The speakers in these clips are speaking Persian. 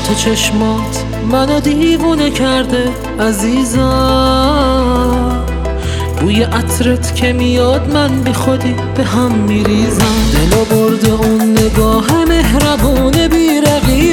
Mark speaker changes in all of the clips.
Speaker 1: تو چشمات منو دیوونه کرده عزیزم، بوی عطرت که میاد من بی خودی به هم میریزم. دلو برده اون نگاه مهربون بی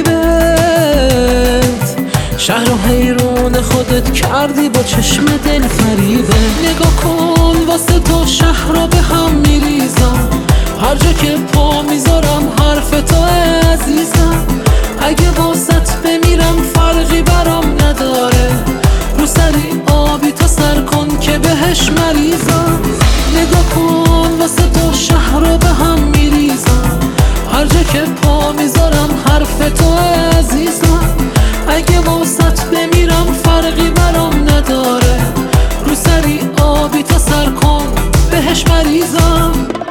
Speaker 1: رقیبت، شهر و حیرون خودت کردی با چشم دل فریبه. نگاه کن واسه تو شهر رو به هم میریزم، هر جا که پا میذارم حرف تو عزیزم. اگه واسط بمیرم فرقی برام نداره، رو سری آبی تا سر کن که بهش مریضم. نگاه کن واسه تو شهر رو به هم میریزم، هر جا که پا میذارم حرف تو عزیزم. اگه واسط بمیرم فرقی برام نداره، رو سری آبی تا سر کن بهش مریضم.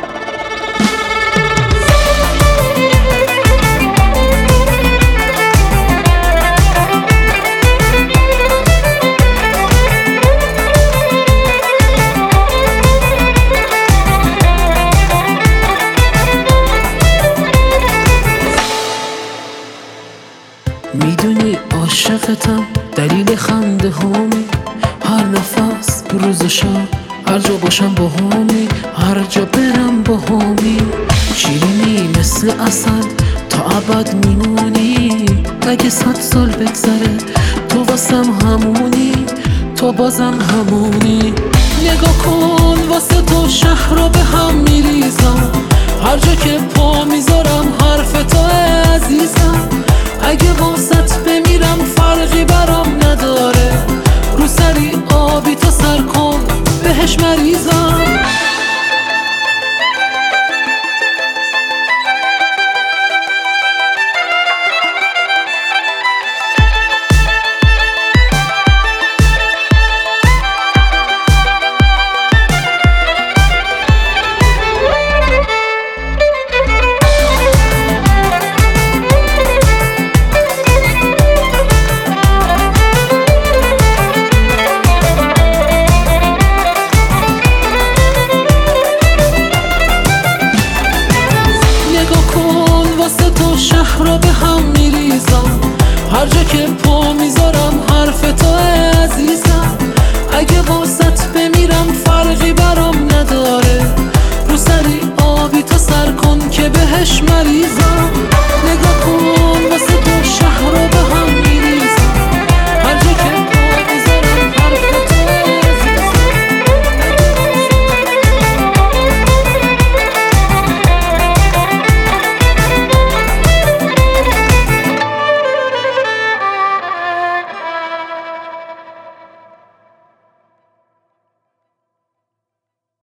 Speaker 1: میدونی عاشقتم، دلیل خنده هامی، هر نفس روز و شب، هر جا باشم با هامی، هر جا برم با هامی. شیرینی مثل عسل تا ابد میمونی، اگه 100 سال بگذره تو واسم همونی، تو بازم همونی. نگاه کن واسه تو شهر رو به هم میریزم، هر جا که پا میذارم حرف تو عزیزم. اگه واسط بمیرم فرقی برام نداره، رو سری آبی تا سر کن بهش مریضم.